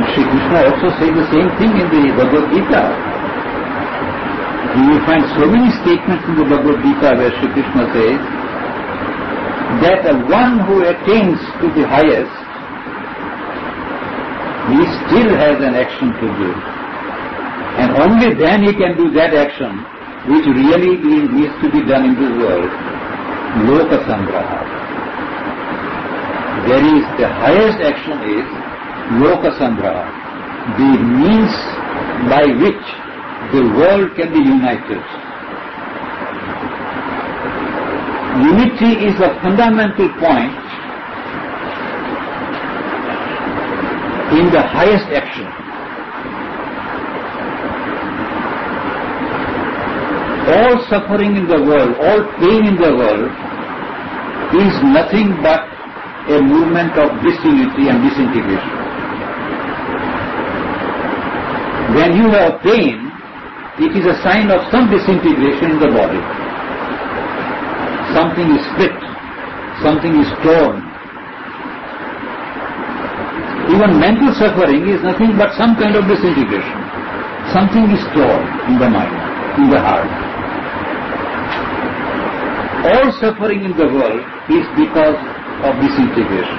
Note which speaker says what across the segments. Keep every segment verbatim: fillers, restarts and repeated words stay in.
Speaker 1: Shri Krishna also says the same thing in the Bhagavad Gita. You will find so many statements in the Bhagavad Gita where Shri Krishna says that the one who attains to the highest, he still has an action to do. And only then he can do that action which really needs to be done in this world, Loka Sangraha. There is, the highest action is Loka Sangraha, the means by which the world can be united. Unity is a fundamental point in the highest action. All suffering in the world, all pain in the world is nothing but a movement of disunity and disintegration. When you have pain, it is a sign of some disintegration in the body. Something is split, something is torn. Even mental suffering is nothing but some kind of disintegration. Something is torn in the mind, in the heart. All suffering in the world is because of disintegration.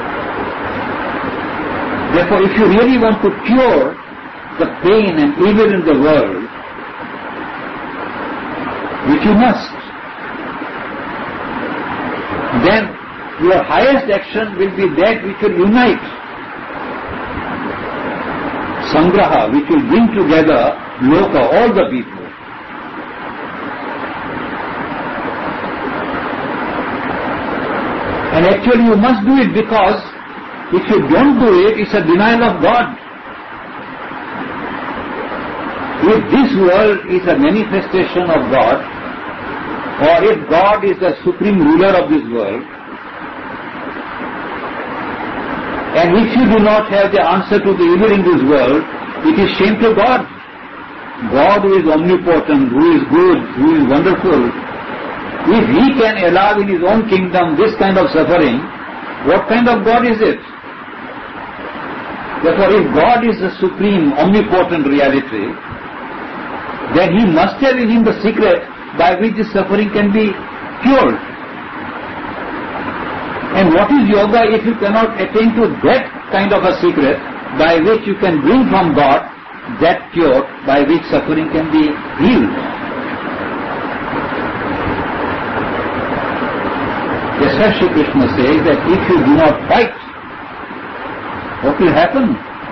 Speaker 1: Therefore, if you really want to cure the pain and evil in the world, which you must, then your highest action will be that which will unite. Sangraha, which will bring together Loka, all the people. And actually you must do it, because if you don't do it, it's a denial of God. If this world is a manifestation of God, or if God is the supreme ruler of this world, and if you do not have the answer to the evil in this world, it is shame to God. God who is omnipotent, who is good, who is wonderful, if He can allow in His own kingdom this kind of suffering, what kind of God is it? Therefore, if God is the supreme, omnipotent reality, then He must have in Him the secret by which this suffering can be cured. And what is yoga if you cannot attain to that kind of a secret by which you can bring from God that cure by which suffering can be healed? Just as Shri Krishna says that if you do not fight, what will happen?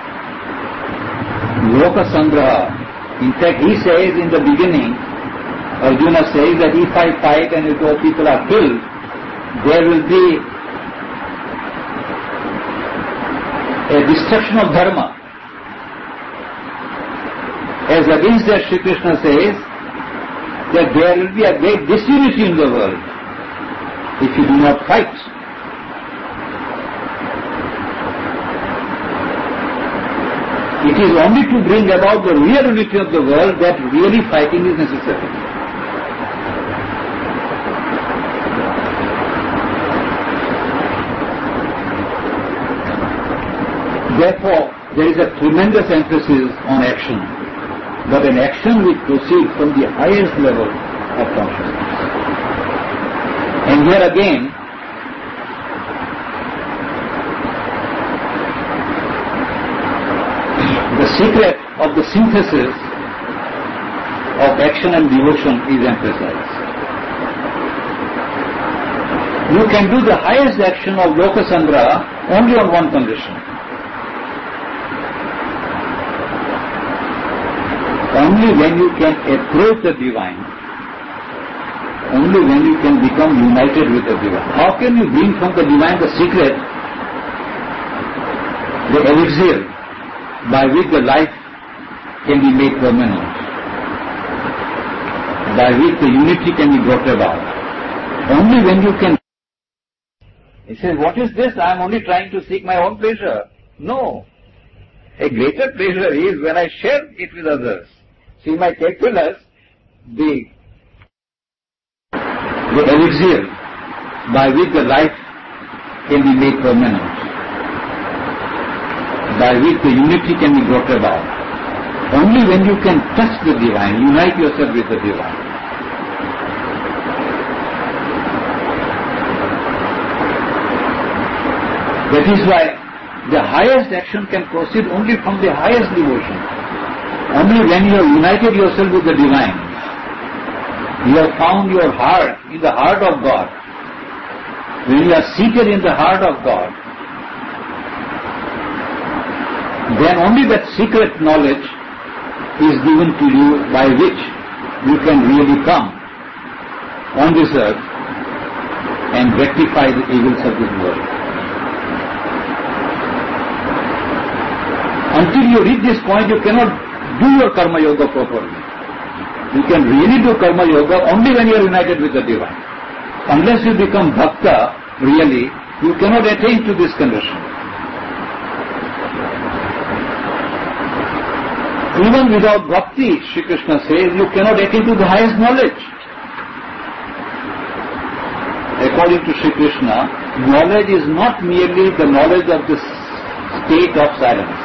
Speaker 1: Loka Sangraha. In fact, he says in the beginning, Arjuna says that if I fight and if all people are killed, there will be a destruction of dharma. As against that, Shri Krishna says that there will be a great disunity in the world if you do not fight. It is only to bring about the real unity of the world that really fighting is necessary. Therefore, there is a tremendous emphasis on action, but an action which proceeds from the highest level of consciousness. And here again, the secret of the synthesis of action and devotion is emphasized. You can do the highest action of Loka Sangraha only on one condition. Only when you can approach the divine, only when you can become united with the divine. How can you bring from the divine the secret, the elixir by which the life can be made permanent, by which the unity can be brought about? Only when you can. He says, what is this? I am only trying to seek my own pleasure. No. A greater pleasure is when I share it with others. See, my calculus, the, the elixir by which the life can be made permanent, by which the unity can be brought about. Only when you can touch the divine, unite yourself with the divine. That is why the highest action can proceed only from the highest devotion. Only when you have united yourself with the divine, you have found your heart in the heart of God. When you are seated in the heart of God, then only that secret knowledge is given to you by which you can really come on this earth and rectify the evils of this world. Until you reach this point, you cannot do your karma yoga properly. You can really do karma yoga only when you are united with the divine. Unless you become bhakta, really, you cannot attain to this condition. Even without bhakti, Shri Krishna says, you cannot attain to the highest knowledge. According to Shri Krishna, knowledge is not merely the knowledge of the state of silence.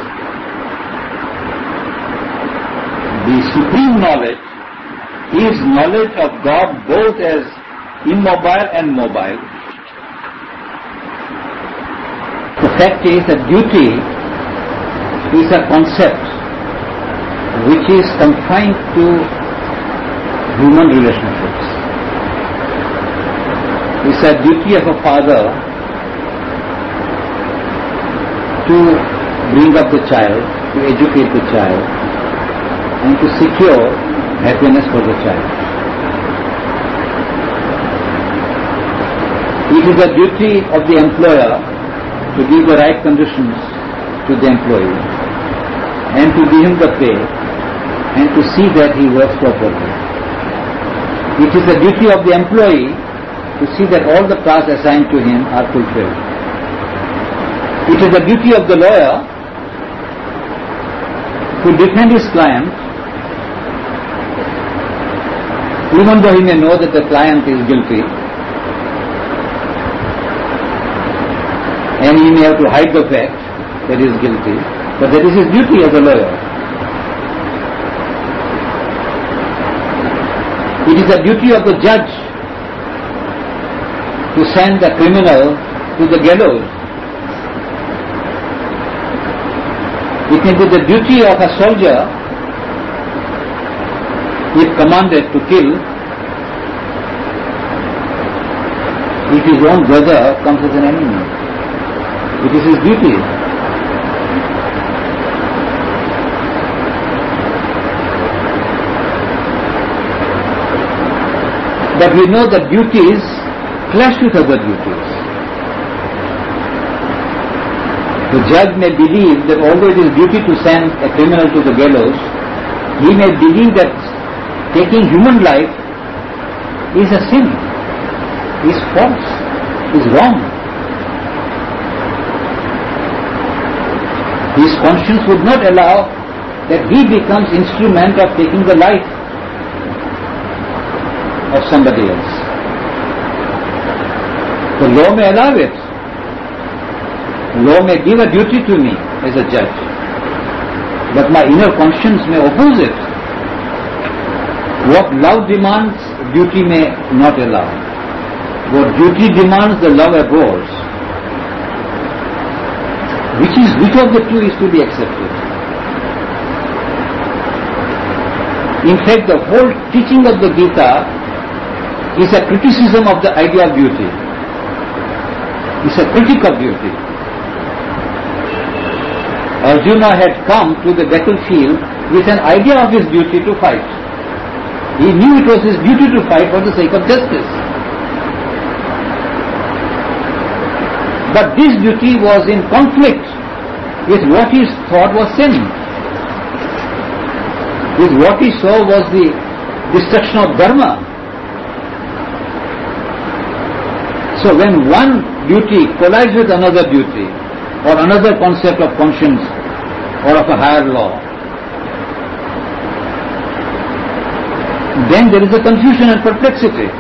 Speaker 1: The supreme knowledge is knowledge of God both as immobile and mobile. The fact is that duty is a concept which is confined to human relationships. It's a duty of a father to bring up the child, to educate the child, and to secure happiness for the child. It is the duty of the employer to give the right conditions to the employee and to give him the pay and to see that he works properly. It is the duty of the employee to see that all the tasks assigned to him are fulfilled. It is the duty of the lawyer to defend his client even though he may know that the client is guilty, and he may have to hide the fact that he is guilty, but that is his duty as a lawyer. It is the duty of the judge to send the criminal to the gallows. It may be the duty of a soldier, if commanded to kill, if his own brother comes as an enemy. It is his duty. But we know that duties clash with other duties. The judge may believe that although it is duty to send a criminal to the gallows, he may believe that taking human life is a sin, is false, is wrong. His conscience would not allow that he becomes instrument of taking the life of somebody else. The law may allow it. Law may give a duty to me as a judge, but my inner conscience may oppose it. What love demands, duty may not allow. What duty demands, the love abhors. Which is, which of the two is to be accepted? In fact, the whole teaching of the Gita is a criticism of the idea of duty. It's a critique of duty. Arjuna had come to the battlefield with an idea of his duty to fight. He knew it was his duty to fight for the sake of justice. But this duty was in conflict with what he thought was sin. With what he saw was the destruction of dharma. So when one duty collides with another duty, or another concept of conscience, or of a higher law, then there is a confusion and perplexity.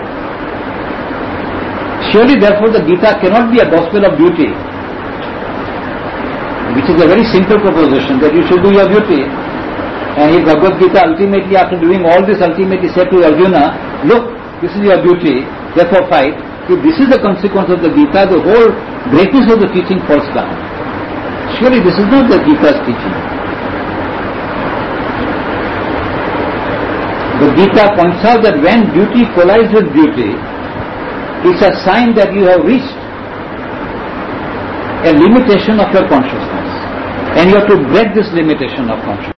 Speaker 1: Surely, therefore, the Gita cannot be a gospel of duty. which is a very simple proposition that you should do your duty. And if Bhagavad Gita ultimately, after doing all this, ultimately said to Arjuna, look, this is your duty, therefore fight. If this is the consequence of the Gita, the whole greatness of the teaching falls down. Surely this is not the Gita's teaching. The Gita points out that when duty collides with duty, it's a sign that you have reached a limitation of your consciousness. And you have to break this limitation of consciousness.